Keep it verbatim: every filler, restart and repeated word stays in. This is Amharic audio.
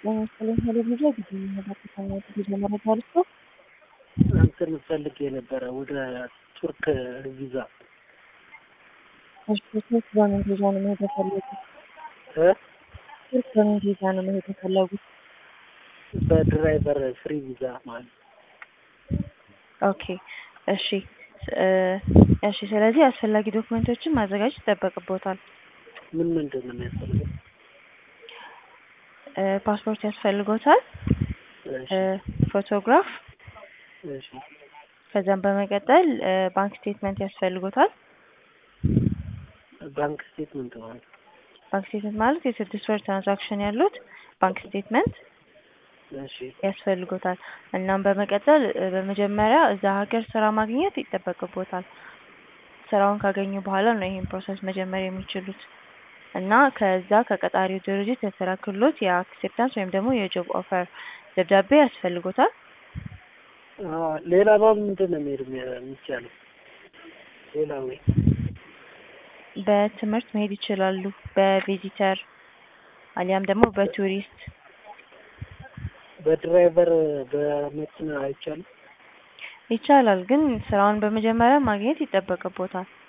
ለምሳሌ ቴሌቪዥን ጊዜ መረጃ ጊዜ መረጃ አልፎ እንትን ፈልጌ የነበረ ወደ ቱርክ ቪዛ እሺ ቱርክ በምን ቪዛ ነው መሄድ የፈለጉት? እ ቱርክ በምን ቪዛ ነው መሄድ የፈለጉት? በድራይቨር ፍሪ ቪዛ ማለት ኦኬ እሺ እሺ ስለዚህ አስፈላጊ ዶክመንቶችን ማዘጋጀት ይጠበቅብዎታል። ምን ምንድን ነው የሚያስፈልገው? ፓስፖርት ያስፈልጎታል፣ እሺ ፎቶግራፍ፣ እሺ ከዛም በመቀጠል ባንክ ስቴትመንት ያስፈልጎታል። ባንክ ስቴትመንት ማለት ባንክ ስቴትመንት ማለት የስድስት ወር ትራንዛክሽን ያሉት ባንክ ስቴትመንት እሺ ያስፈልጎታል። እናም በመቀጠል በመጀመሪያ እዛ ሀገር ስራ ማግኘት ይጠበቅብዎታል። ስራውን ካገኙ በኋላ ነው ይሄን ፕሮሰስ መጀመር የሚችሉት እና ከዛ ከቀጣሪው ድርጅት የተላከልዎት የአክሴፕታንስ ወይም ደግሞ የጆብ ኦፈር ደብዳቤ ያስፈልጎታል። አዎ ሌላ በምንድን ነው መሄድ የሚቻለው? ሌላ ወይ በትምህርት መሄድ ይችላሉ፣ በቪዚተር አሊያም ደግሞ በቱሪስት። በድራይቨር በመኪና አይቻልም? ይቻላል፣ ግን ስራውን በመጀመሪያ ማግኘት ይጠበቅብዎታል።